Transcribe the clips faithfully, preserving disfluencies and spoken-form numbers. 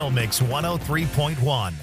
Mix one oh three point one.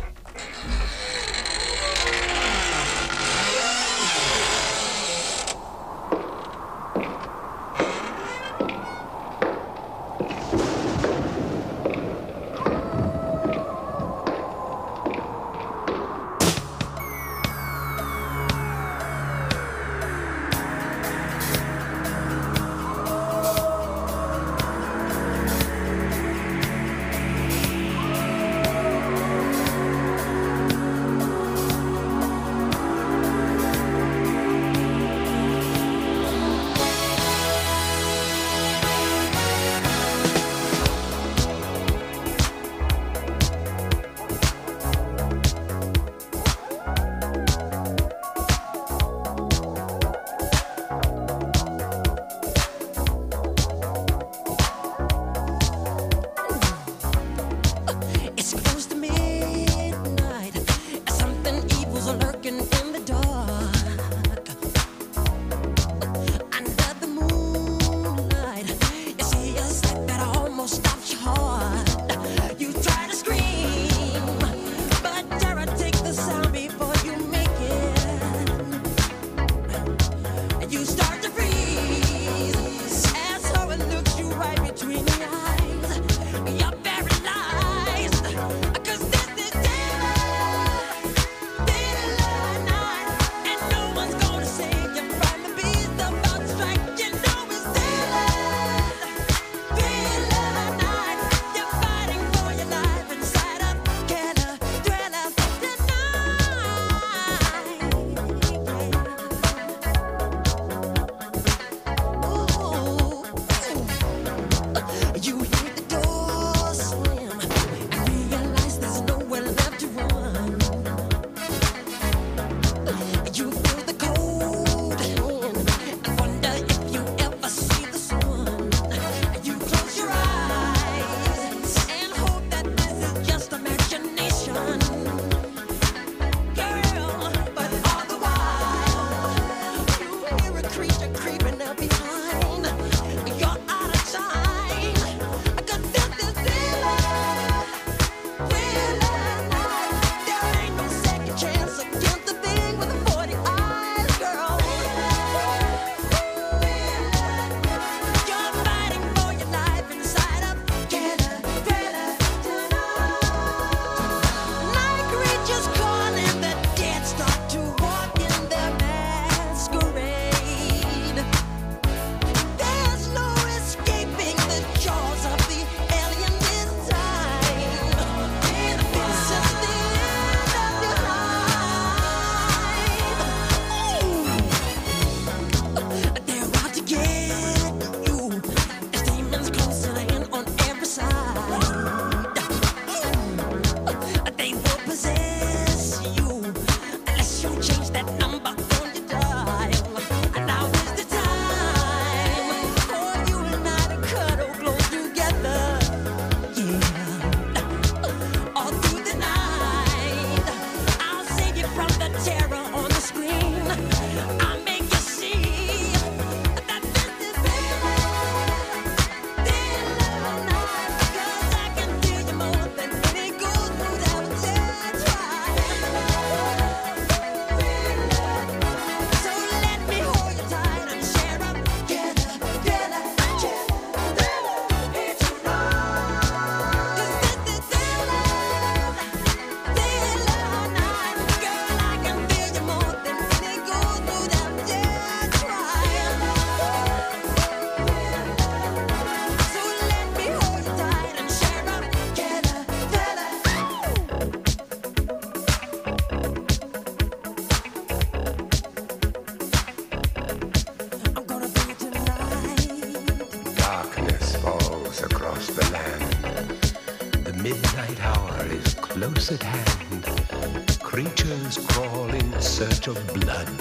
close at hand, creatures crawl in search of blood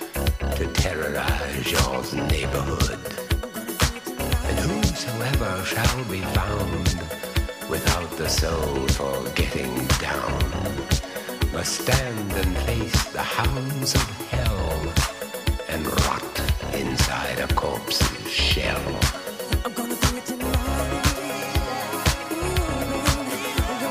to terrorize your neighborhood. And whosoever shall be found without the soul for getting down must stand and face the hounds of hell and rot inside a corpse's shell. I'm gonna do it tonight. I'm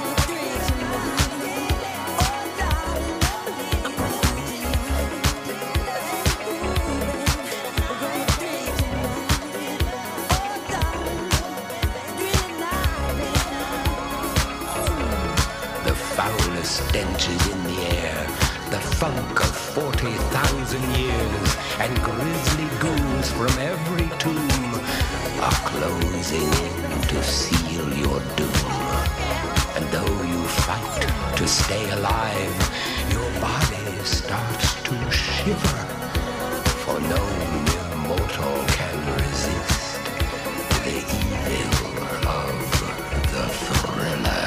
stenches in the air, the funk of forty thousand years, and grisly ghouls from every tomb are closing in to seal your doom. And though you fight to stay alive, your body starts to shiver, for no mere mortal can resist the evil of the thriller.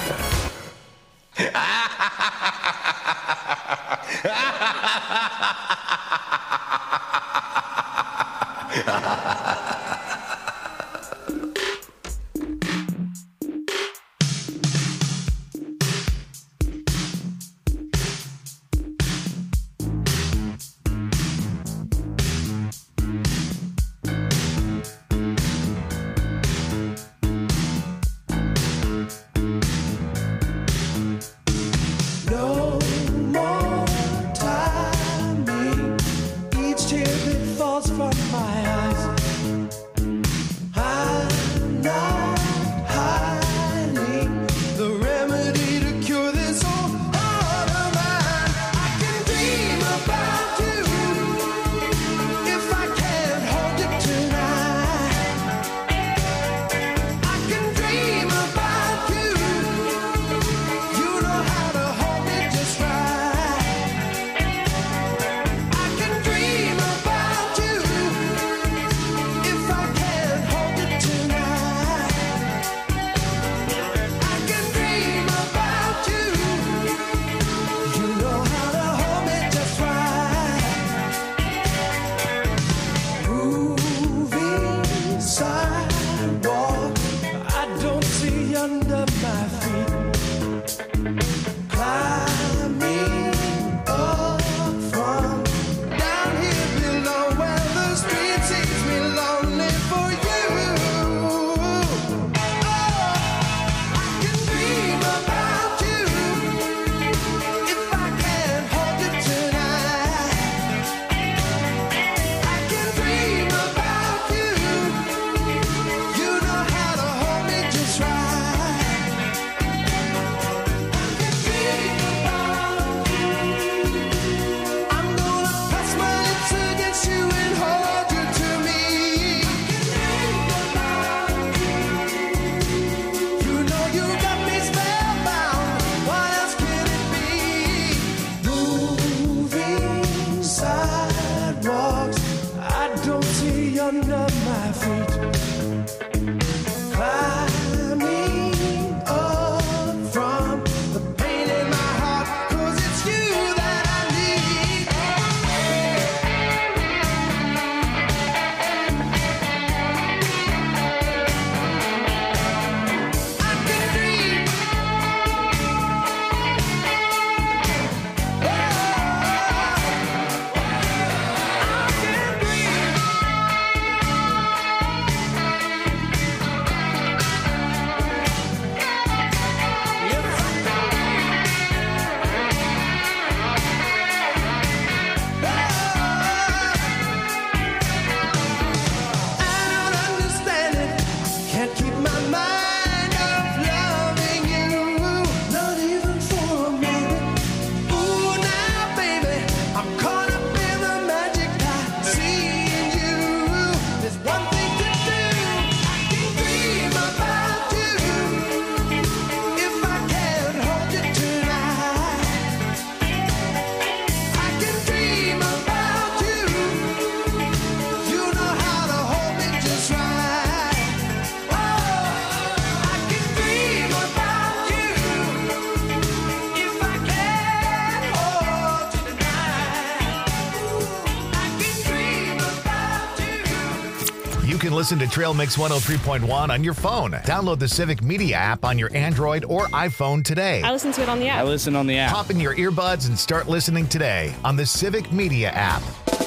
Listen to Trail Mix one oh three point one on your phone. Download the Civic Media app on your Android or iPhone today. I listen to it on the app. I listen on the app. Pop in your earbuds and start listening today on the Civic Media app.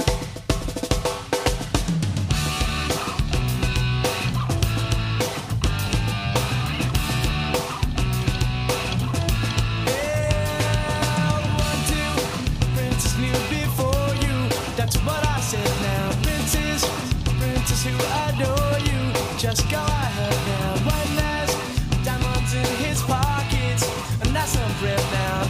Just go ahead now. One last diamonds in his pockets, and that's some breath now.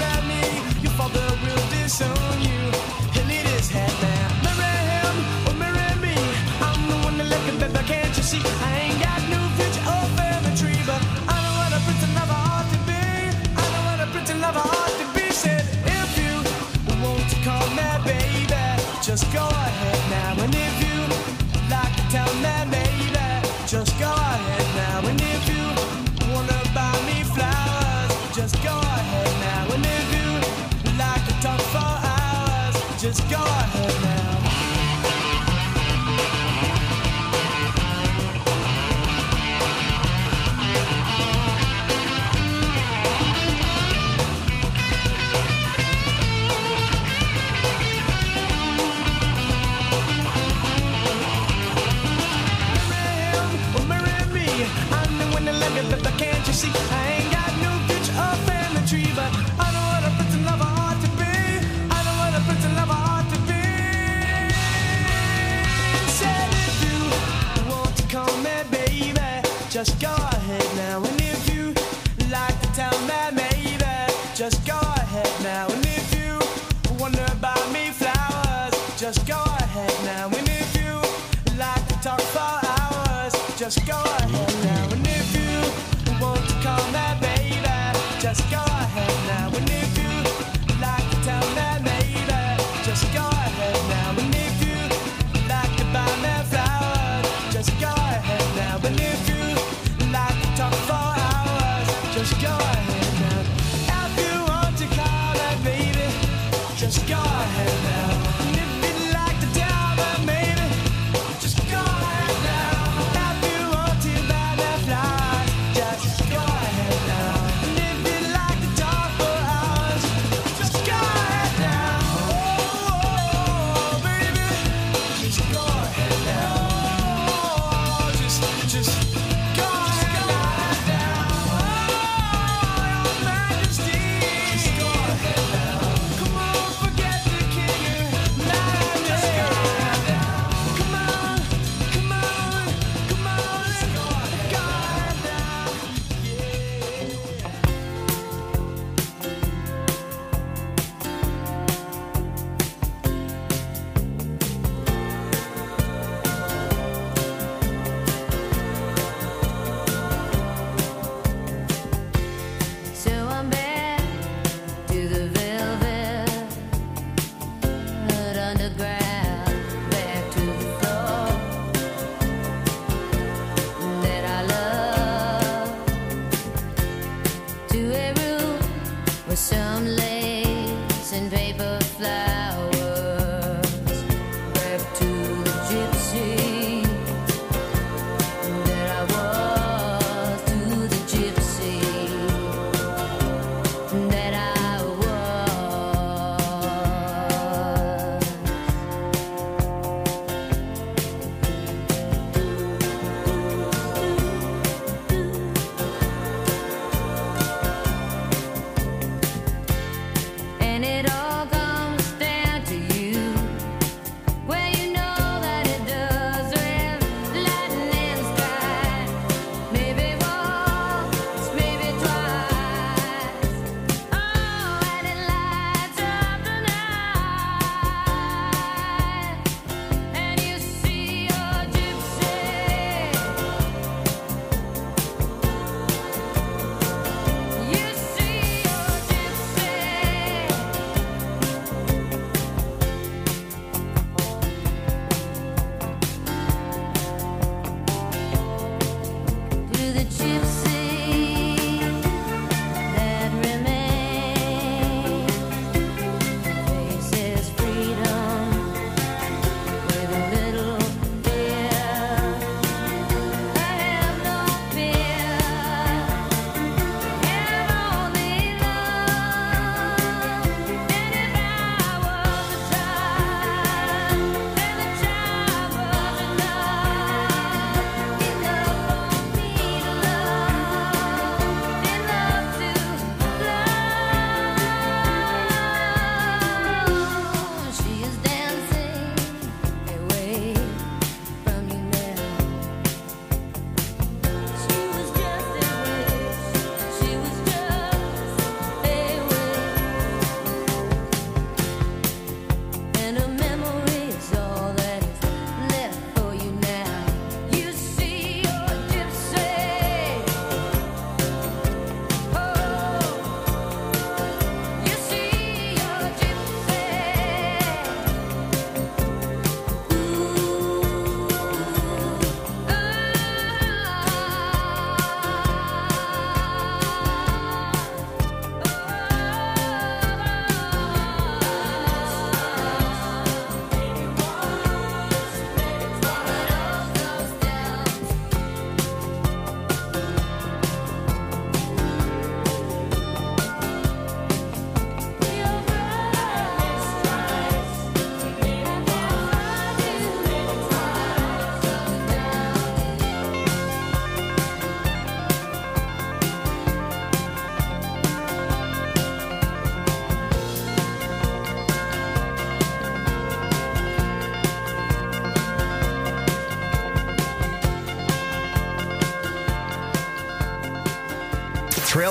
at me, your father will disown you. He'll eat his head now. Marry him or marry me. I'm the one that left him, baby, can't you see? I ain't got no future or family tree, but I know what a prince lover ought to be. I know what a prince lover ought to be. Said if you want to call me baby, just go ahead now. And if you like to tell me maybe, just go ahead now. And if you wanna buy me flowers, just go ahead now. And if you like to talk for hours, just go ahead now. Can't you see? I ain't got no future or family tree, but I know what a prince and lover ought to be. I know what a prince and lover ought to be. Said if you want to call me baby, just go ahead now. And if you like to tell me maybe, just go ahead now. And if you wonder buy me flowers, just go ahead now. And if you like to talk for hours, just go ahead now. And if you want to call me baby, just go ahead now. And if you like to tell me maybe, just go ahead now. And if you like to buy me flowers, just go ahead now. And if you like to talk for hours, just go ahead now. If you want to call me baby, just go ahead now. And if you like to tell me maybe, just go ahead now. If you want to buy me flowers, just go ahead now. And if you like to talk for hours, just go ahead now. Oh, baby, just go ahead now. Oh, just, just go ahead now. Oh, your Majesty, just go ahead now. Come on, forget the king and majesty. Just go ahead now. Come on, come on, come on, let's go ahead now. So I'm back to the velvet underground, back to the floor that I love, to a room with some lace and paper flowers, back to the gypsy that I was, to the gypsy that I was. And it all gone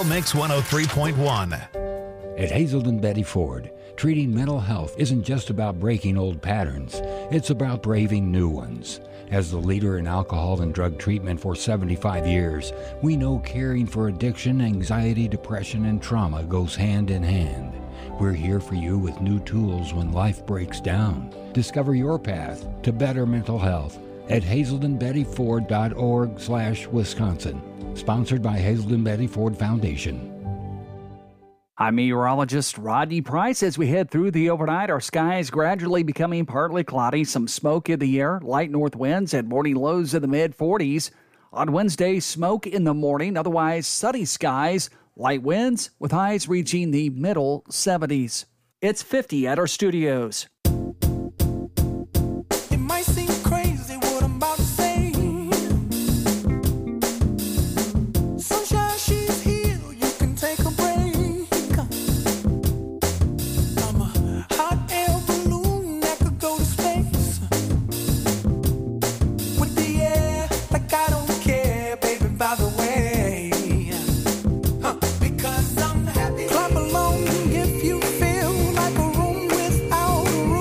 Trail Mix one oh three point one. At Hazelden Betty Ford, treating mental health isn't just about breaking old patterns. It's about braving new ones. As the leader in alcohol and drug treatment for seventy-five years, we know caring for addiction, anxiety, depression, and trauma goes hand in hand. We're here for you with new tools when life breaks down. Discover your path to better mental health at hazelden betty ford dot org slash Wisconsin. Sponsored by Hazelden Betty Ford Foundation. I'm meteorologist Rodney Price. As we head through the overnight, our skies gradually becoming partly cloudy, some smoke in the air, light north winds, and morning lows in the mid forties. On Wednesday, smoke in the morning, otherwise sunny skies, light winds with highs reaching the middle seventies. It's fifty at our studios. It might seem crazy what I'm about to say. Sunshine, she's here, you can take a break. I'm a hot air balloon that could go to space. With the air, like I don't care, baby, by the way. Huh. Because I'm happy. Clap along if you feel like a room without a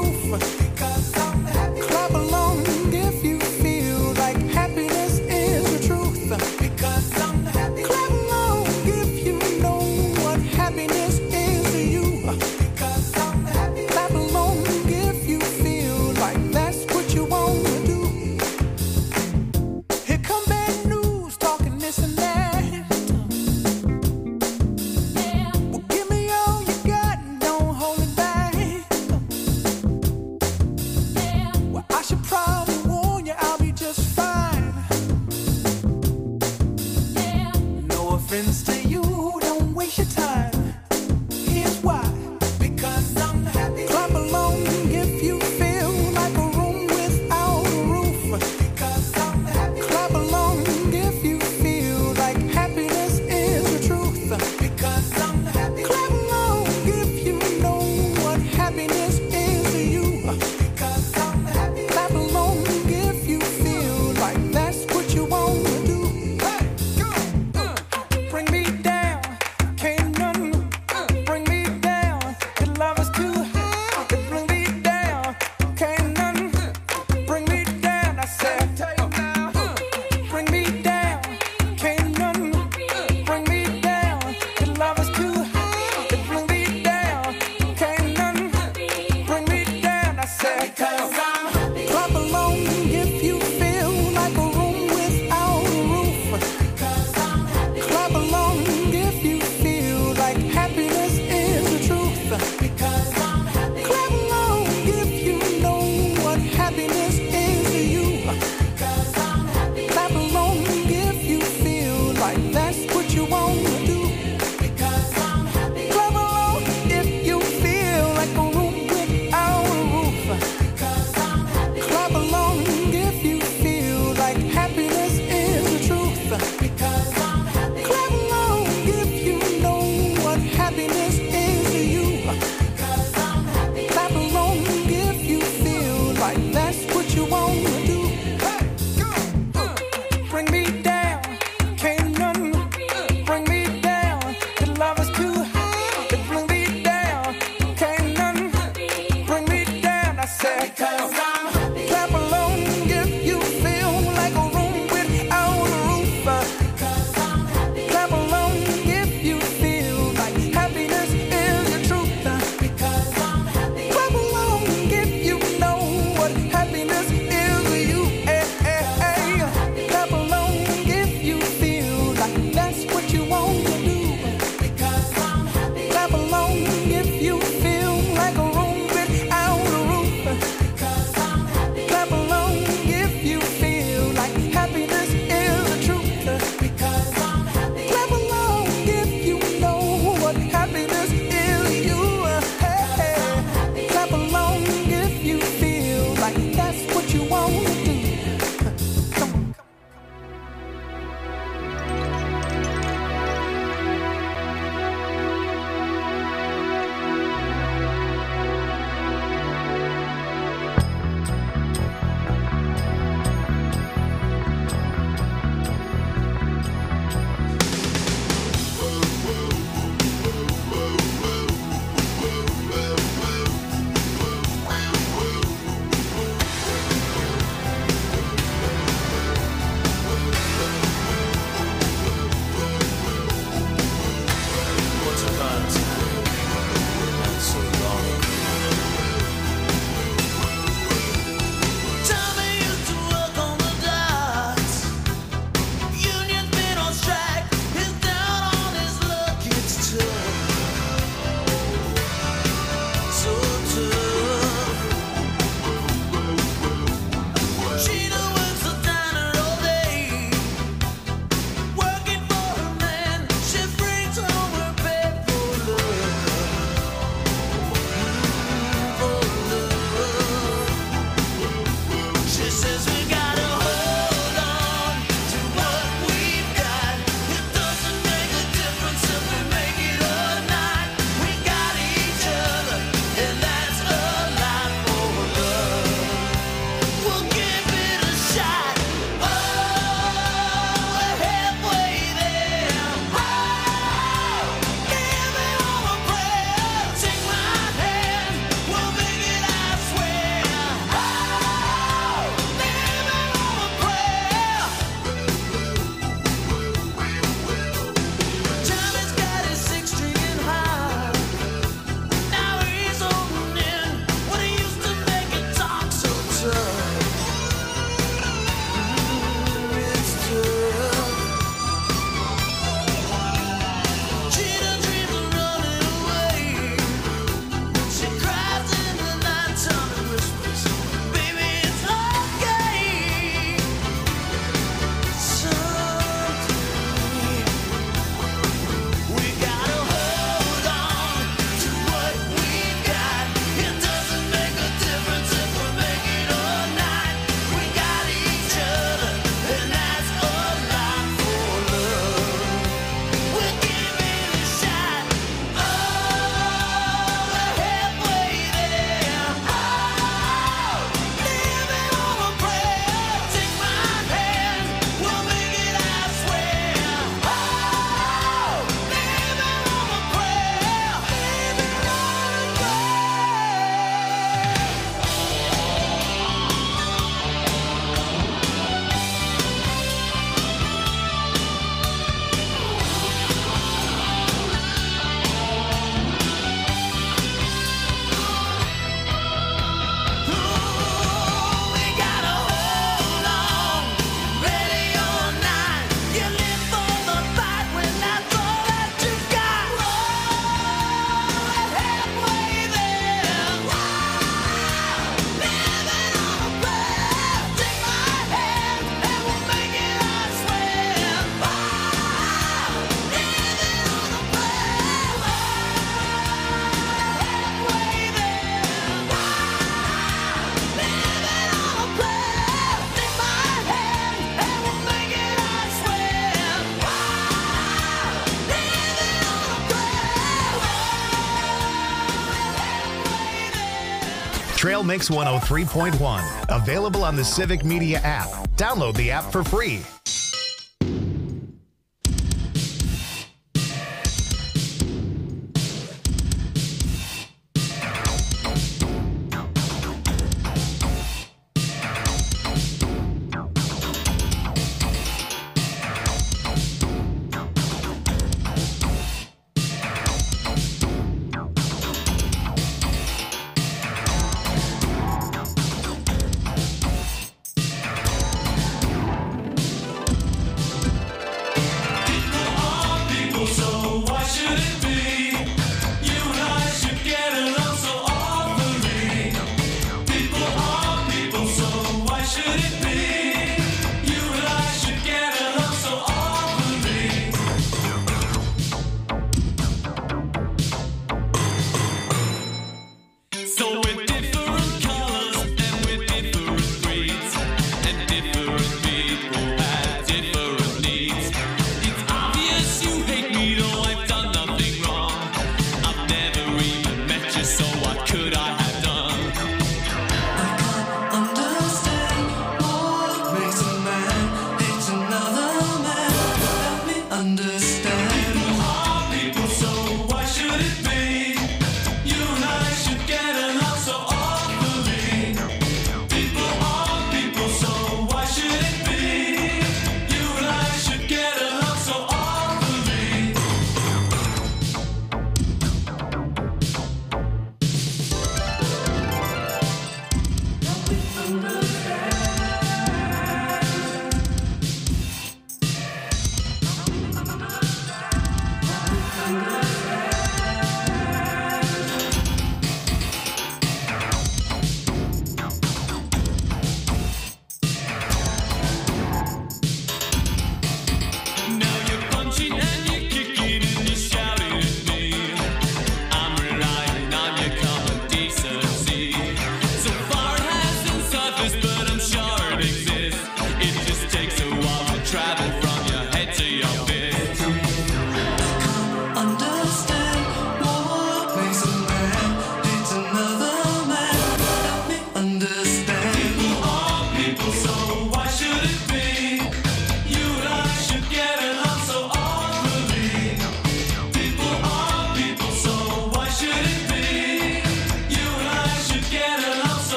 Trail Mix one oh three point one. Available on the Civic Media app. Download the app for free.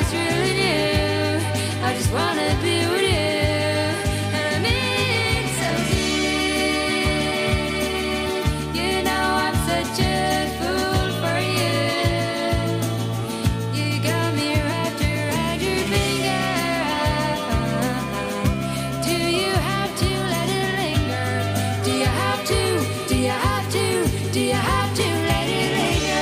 it's really you. I just wanna be with you. And I mean so deep. You know I'm such a fool for you. You got me wrapped around your finger. Do you have to let it linger? Do you have to? Do you have to? Do you have to let it linger?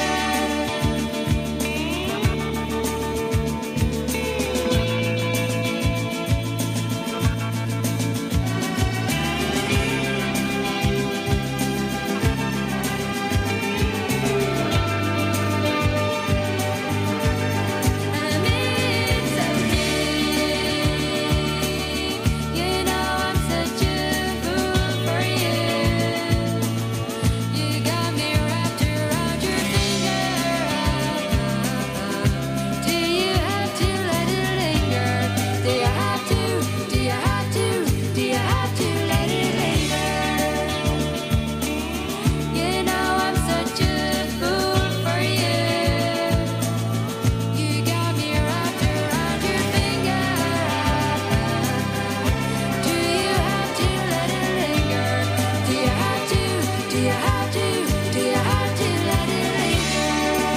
And I mean so deep. You know I'm such a fool for you. You got me wrapped around your finger. Do you have to let it linger? Do you have to? Do you have to? Do you have to let it linger? You know I'm such a fool for you. You got me wrapped around your finger. Do you have to let it linger? Do you have to? Do you have to? Do you have to let it linger?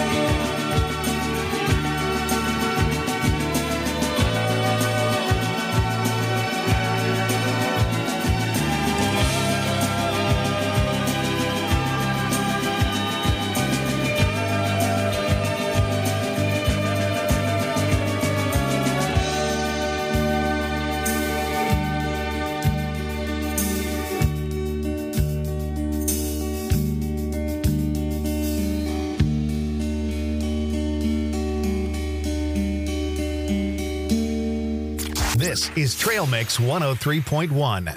This is Trail Mix one oh three point one.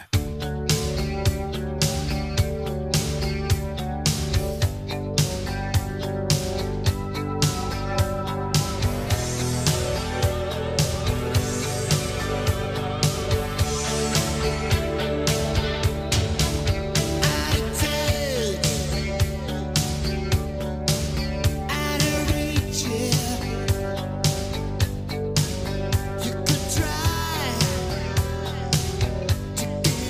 You could try to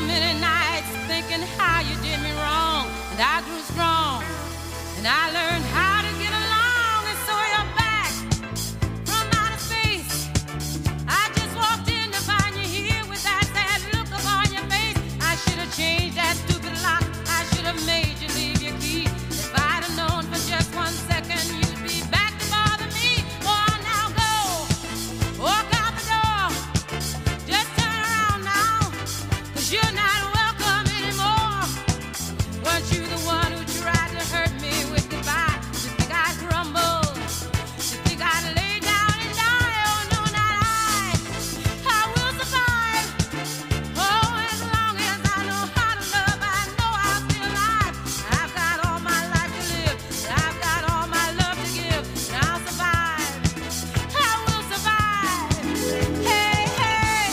many nights thinking how you did me wrong, and I grew strong, and I learned how to get along, and so you're back from outer space. I just walked in to find you here with that sad look upon your face. I should have changed that stupid lock. I should have made you leave your key. If I'd have known for just one second you'd be back to bother me. Oh, now go, walk out the door. Just turn around now, 'cause you're not welcome anymore. Weren't you the one who tried to hurt me with goodbye? You think I'd crumble? You think I'd lay down and die? Oh, no, not I. I will survive. Oh, as long as I know how to love, I know I'll be alive. I've got all my life to live. I've got all my love to give. And I'll survive. I will survive. Hey, hey.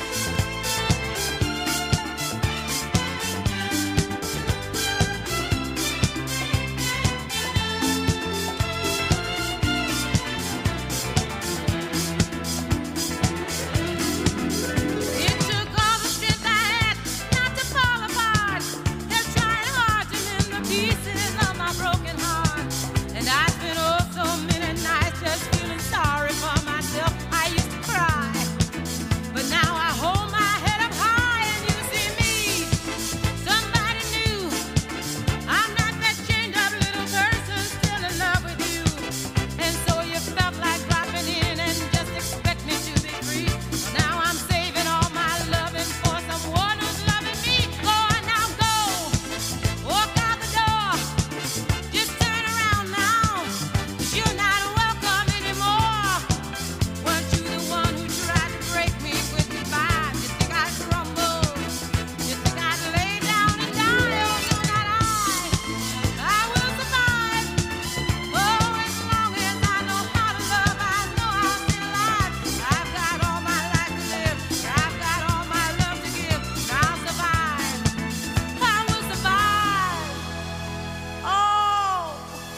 It took all the strength I had not to fall apart. They're trying hard to mend the pieces of my broken heart. And I spent oh so many nights just feeling sorry for myself. I used to cry, but now I hold my head up high and you see me, somebody new. I'm not that chained up little person still in love with you. And so you felt like dropping in and just expect me to be free. Now I'm saving all my loving for someone who's loving me. Go on now, go, walk out the door. Just turn around now, 'cause you're not welcome anymore. Weren't you the one who tried to break me with goodbye? You think I'd crumble? You think I'd lay down and die? Oh, no, not I. I will survive. Oh, as long as I know how to love, I know I'll be alive. I've got all my life to live. I've got all my love to give. And I'll survive. I will survive. Oh.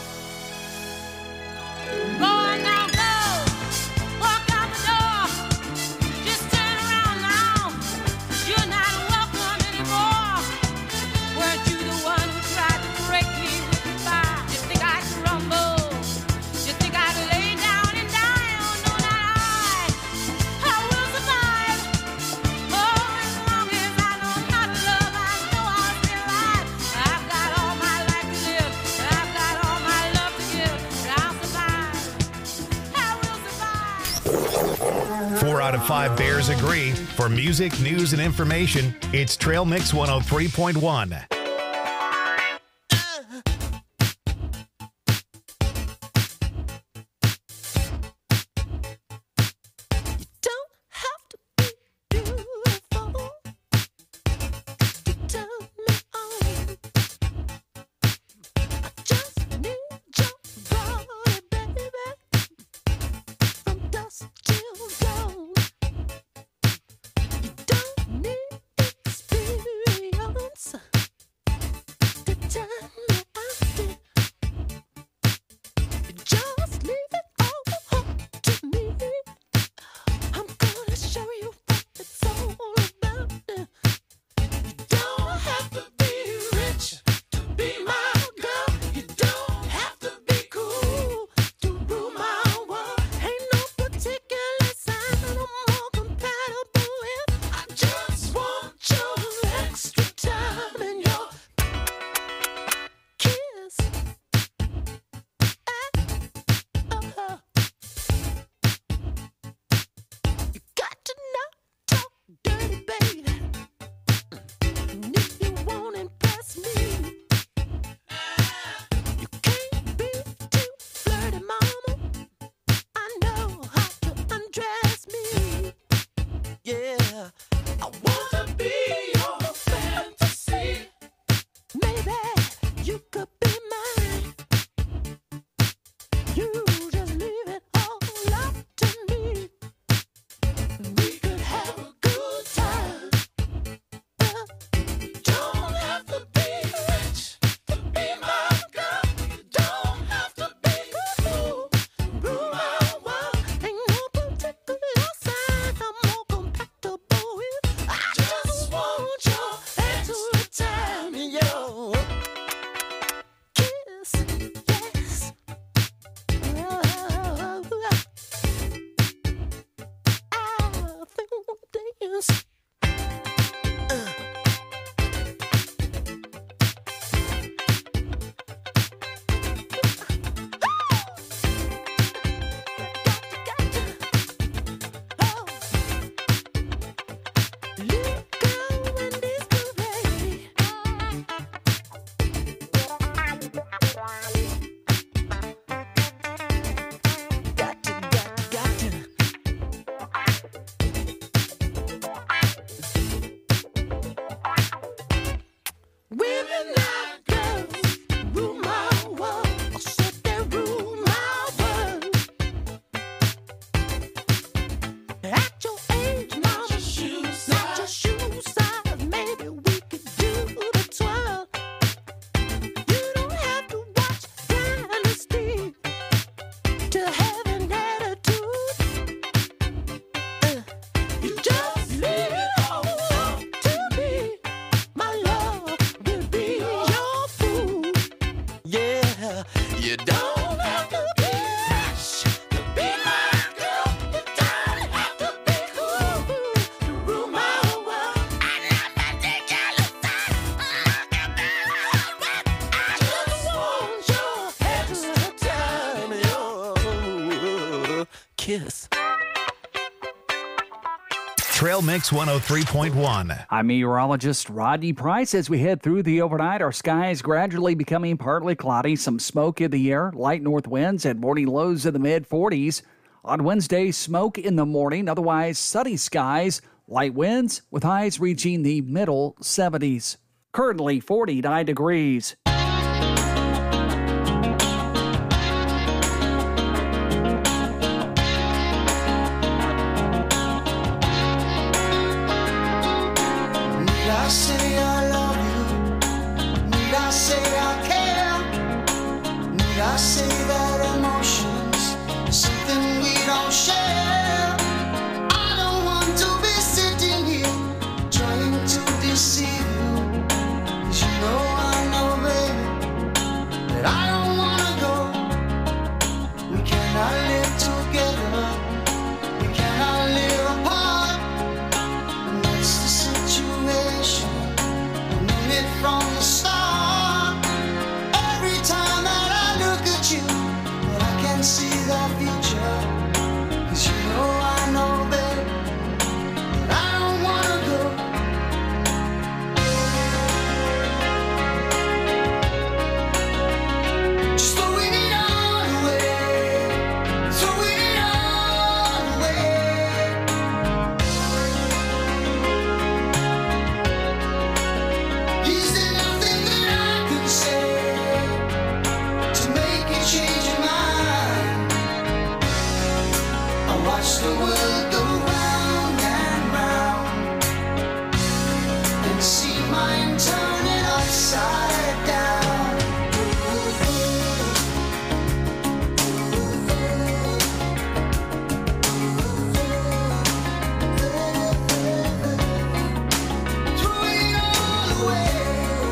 Go on now, go. Walk out the door. Just turn around now. 'Cause you're not welcome anymore. Weren't you the one who tried to break me with goodbye? You think I'd crumble? You think I'd lay down and die? Oh, no, not I. I will survive. Oh, as long as I know how to love, I know I'll be alive. I've got all my life to live. I've got all my love to give. And I'll survive. I will survive. Four out of five Bears agree. For music, news, and information, it's Trail Mix one oh three point one. Don't have to be beautiful to turn me on. I just need your body, baby, from dusk till dawn. You don't need experience to turn me on. You just leave it all up to me. I'm gonna show you what it's all about. You don't have to be rich to be my girl. You don't have to be cool to rule my world. Ain't no particular sign I'm more compatible with. I just want your extra time and your kiss. Uh-huh. You got to not talk dirty, baby. And if you won't impress me, you can't be too flirty, mama. I know how to undress me. Yeah, I wanna be your fantasy. Maybe you could be mine. You just leave it all up to me. We could have a good time. Uh, don't have to be rich to be my girl. You don't have to be cool, rule my world. Ain't no particular sign I'm more compatible with. I just Trail Mix one oh three point one. I'm meteorologist Rodney Price. As we head through the overnight, our skies gradually becoming partly cloudy, some smoke in the air, light north winds, and morning lows in the mid forties. On Wednesday, smoke in the morning, otherwise sunny skies, light winds with highs reaching the middle seventies. Currently forty-nine degrees. Need I say I love you? Need I say I care? Need I say that emotions are something we don't share? I don't want to be sitting here trying to deceive you, 'cause you know I know, baby, that I don't wanna go. We cannot live together, we cannot live apart. And that's the situation. I knew it from the start. Every time that I look at you, well, I can see the future. 'Cause you know I know, babe, that I don't wanna go. Just throwing it all away, throwing it all away. Is there nothing that I can say to make you change your mind? I watch the world go round and round and see mine turning upside down. Throwing it all away.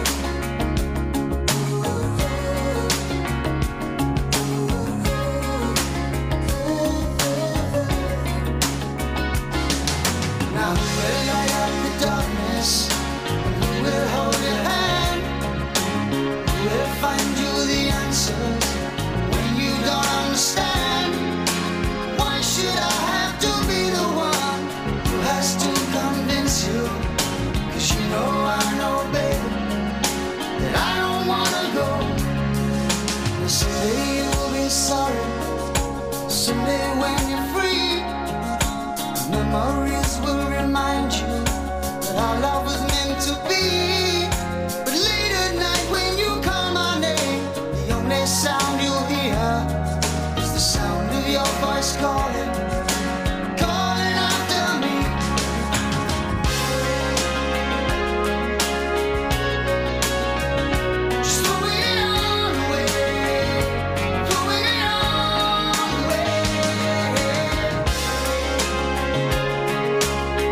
Now who will light up the darkness? And who will hold your hand? Who will find you the answers when you don't understand? Why should I have to be the one who has to convince you? 'Cause you know I know, baby, that I don't wanna go. And someday you'll be sorry. Someday when you're free, memories will remind you that our love was meant to be. But late at night when you call my name, the only sound you'll hear is the sound of your voice calling, calling after me. Just throwing it all away, throwing it all away.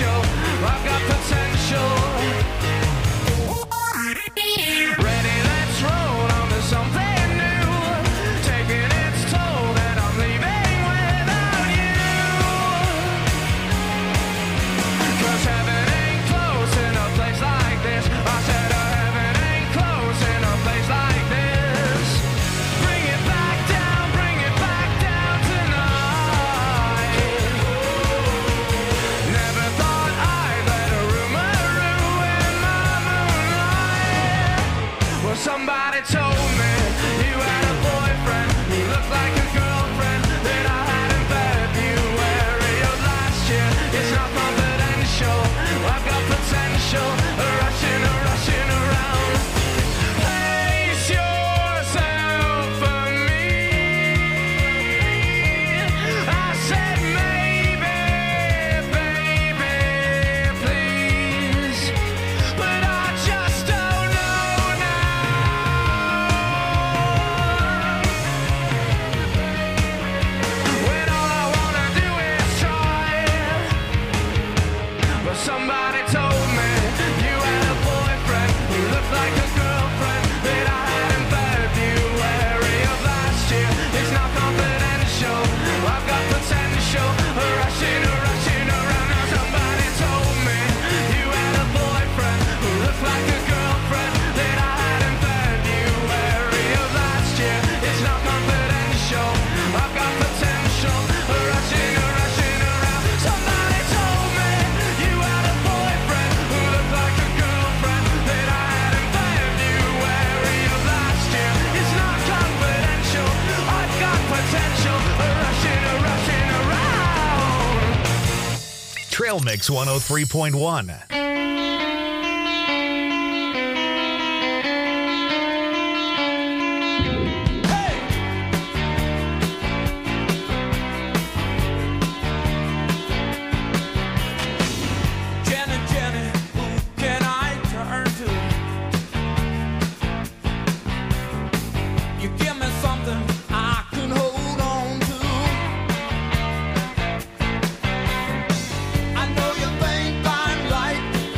confidential. I've got potential. Ready, let's roll on to something new. Taking its toll that I'm leaving without you. 'Cause heaven ain't close in a place like this. I said uh, heaven ain't close in a place like this. Bring it back down, bring it back down tonight. Never thought I'd let a rumor ruin my moonlight. Well, somebody told me you had a boyfriend who looked like a girlfriend that I had in February of last year. It's not confidential. I've got potential. Rushing, rushing around. Place yourself for me. I said maybe, baby, please. But I just don't know now. When all I wanna do is try. But somebody told me you had a boyfriend who looked like a girlfriend that I had in February of last year. It's not confidential. I've got potential. Rushing, rushing around. Now somebody told me you had a boyfriend who looked like a girlfriend that I had in February of last year. It's not confidential. I've got potential. Rushing, rushing around. Somebody told me you had a boyfriend who looked like a girlfriend that I had in February of last year. It's not confidential. I've got potential. Rushing, rushing around. Trail Mix one oh three point one. Jenny, Jenny, who can I turn to? You give me something I can hold on to. I know you think I'm right.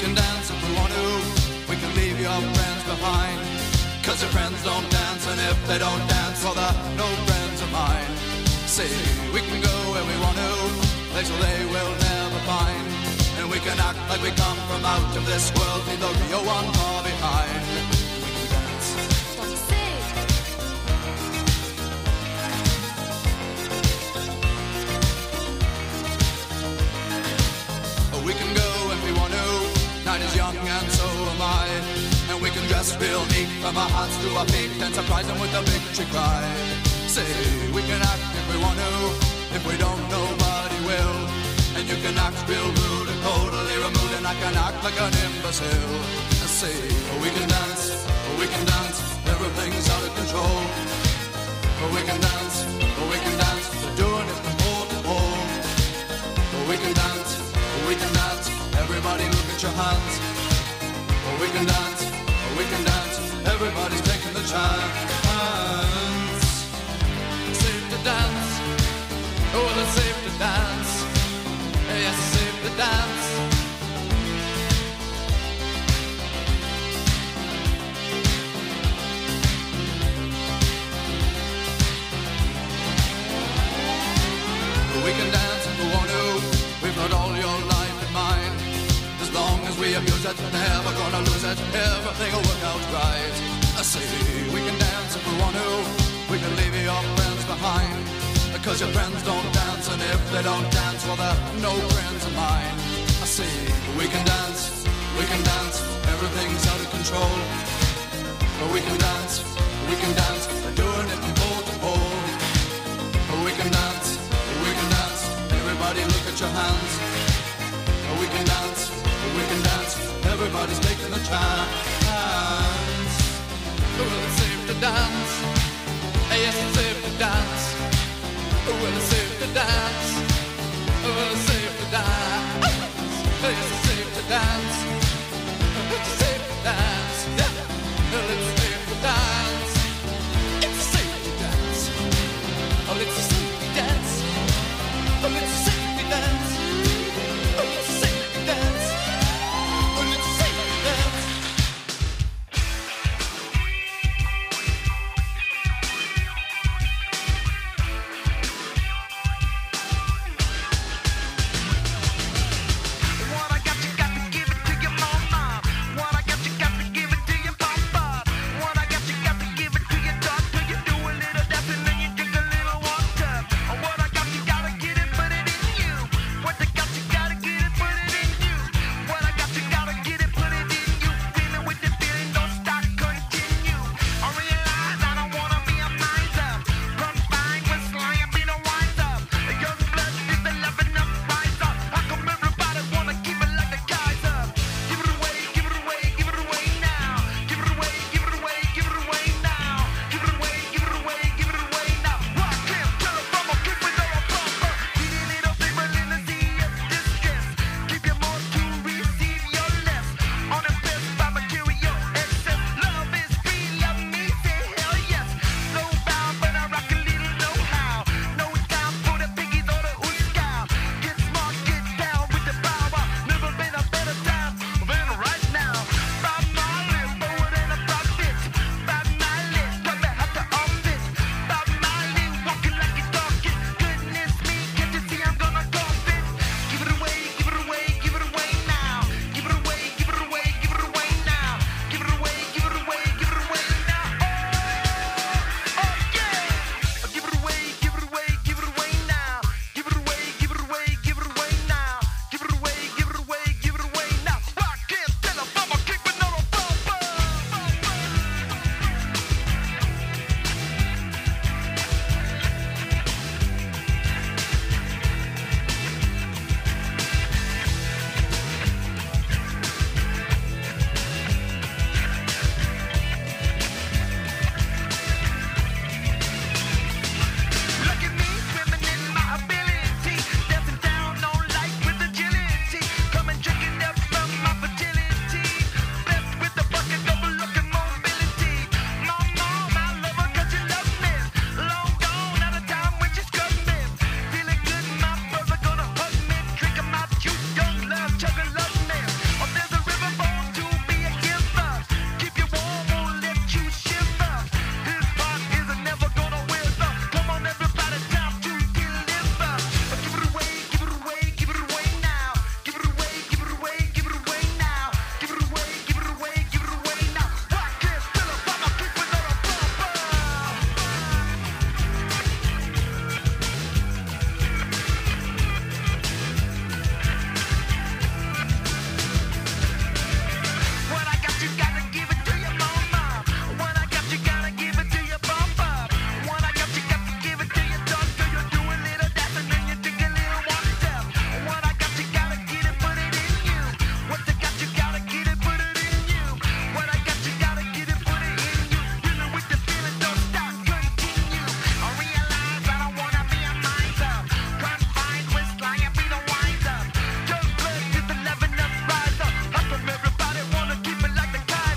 can dance if we want to. We can leave your friends behind. Cause your friends don't dance, and if they don't dance, well, they're no friends of mine. See, we can go where we want to, places they will never find. And we can act like we come from out of this world, leave the real one far behind. We can dance. What you say? We can go if we want to. Night is young and so am I. And we can dress real neat from our hearts to our feet and surprise them with a victory cry. Say, we can act if we want to. If we don't, nobody will. And you can act real rude and totally removed, and I can act like an imbecile. And say, we can dance, we can dance, everything's out of control. We can dance, we can dance, we're doing it from pole to pole. We can dance, we can dance, everybody look at your hands. We can dance, we can dance, everybody's taking the chance. Safe to dance, oh, it's safe to dance. Yes, it's safe to dance. We can dance if we want to. We've got all your life in mind. As long as we abuse it, never gonna lose it. Everything will work out right. I say we can dance if we want to. We can leave your friends behind. Because your friends don't dance, and if they don't dance, well, they're no friends of mine. I say we can dance, we can dance, everything's out of control. But we can dance, we can dance, we're doing it from pole to pole. But we can dance, we can dance, everybody look at your hands. But we can dance, we can dance, everybody's taking the chance. Well, it's safe to dance, yes, it's safe to dance. Well, it's safe to dance. Well, it's safe to dance.